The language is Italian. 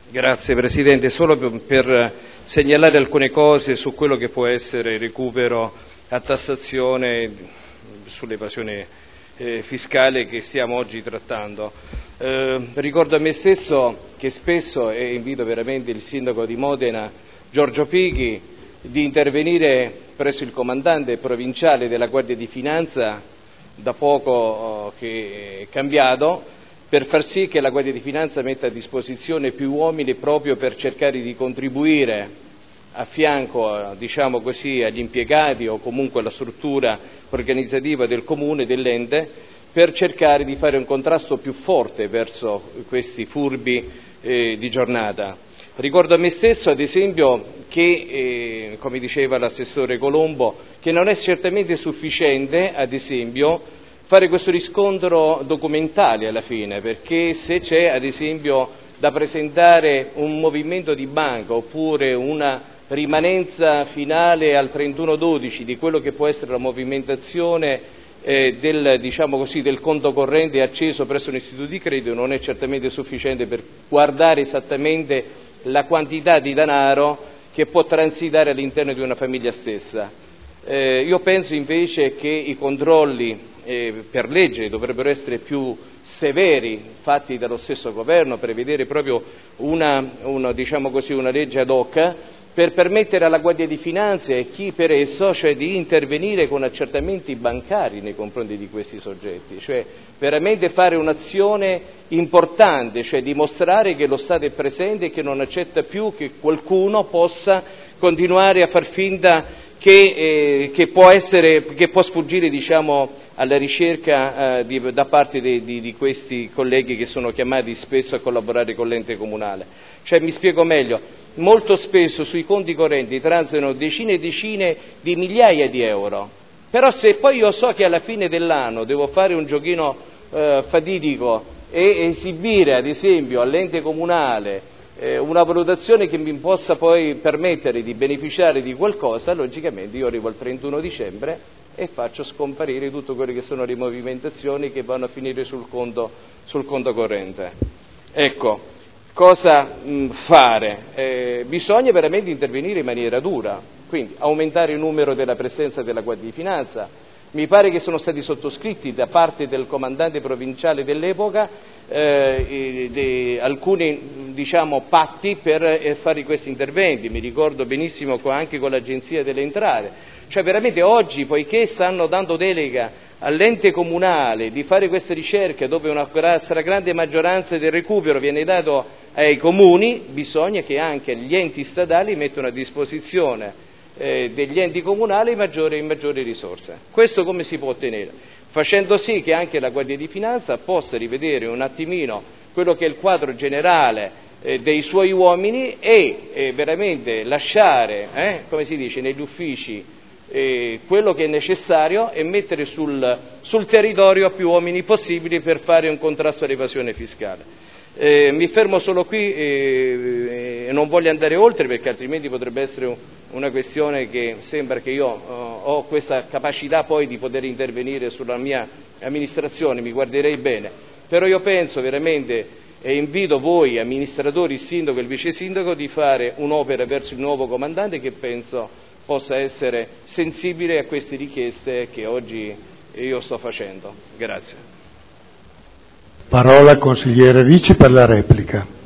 Grazie Presidente, solo per segnalare alcune cose su quello che può essere il recupero a tassazione sull'evasione fiscale che stiamo oggi trattando. Ricordo a me stesso che spesso, e invito veramente il Sindaco di Modena, Giorgio Pichi, di intervenire presso il comandante provinciale della Guardia di Finanza, da poco che è cambiato, per far sì che la Guardia di Finanza metta a disposizione più uomini proprio per cercare di contribuire a fianco, diciamo così, agli impiegati o comunque alla struttura organizzativa del comune, dell'ente, per cercare di fare un contrasto più forte verso questi furbi di giornata. Ricordo a me stesso, ad esempio, che, come diceva l'assessore Colombo, che non è certamente sufficiente, ad esempio, fare questo riscontro documentale alla fine, perché se c'è, ad esempio, da presentare un movimento di banca oppure una rimanenza finale al 31/12 di quello che può essere la movimentazione del conto corrente acceso presso un istituto di credito, non è certamente sufficiente per guardare esattamente la quantità di denaro che può transitare all'interno di una famiglia stessa. Io penso invece che i controlli per legge dovrebbero essere più severi, fatti dallo stesso governo, prevedere proprio una legge ad hoc per permettere alla Guardia di Finanza e chi per esso, cioè di intervenire con accertamenti bancari nei confronti di questi soggetti, cioè veramente fare un'azione importante, cioè dimostrare che lo Stato è presente e che non accetta più che qualcuno possa continuare a far finta che può sfuggire, alla ricerca da parte di questi colleghi che sono chiamati spesso a collaborare con l'ente comunale. Cioè, mi spiego meglio, molto spesso sui conti correnti transitano decine e decine di migliaia di euro, però se poi io so che alla fine dell'anno devo fare un giochino fatidico e esibire, ad esempio, all'ente comunale una valutazione che mi possa poi permettere di beneficiare di qualcosa, logicamente io arrivo al 31 dicembre e faccio scomparire tutte quelle che sono le movimentazioni che vanno a finire sul conto corrente. Ecco, cosa fare? Bisogna veramente intervenire in maniera dura, quindi aumentare il numero della presenza della Guardia di Finanza. Mi pare che sono stati sottoscritti da parte del comandante provinciale dell'epoca alcuni patti per fare questi interventi, mi ricordo benissimo anche con l'Agenzia delle Entrate. Cioè veramente oggi, poiché stanno dando delega all'ente comunale di fare queste ricerche dove una stragrande maggioranza del recupero viene dato ai comuni, bisogna che anche gli enti statali mettano a disposizione degli enti comunali maggiori risorse. Questo come si può ottenere? Facendo sì che anche la Guardia di Finanza possa rivedere un attimino quello che è il quadro generale dei suoi uomini e veramente lasciare, negli uffici quello che è necessario e mettere sul territorio più uomini possibili per fare un contrasto all'evasione fiscale. Mi fermo solo qui e non voglio andare oltre, perché altrimenti potrebbe essere una questione che sembra che io ho questa capacità poi di poter intervenire sulla mia amministrazione, mi guarderei bene, però io penso veramente e invito voi amministratori, il sindaco e il vice sindaco, di fare un'opera verso il nuovo comandante che penso possa essere sensibile a queste richieste che oggi io sto facendo. Grazie. Parola al consigliere Ricci per la replica.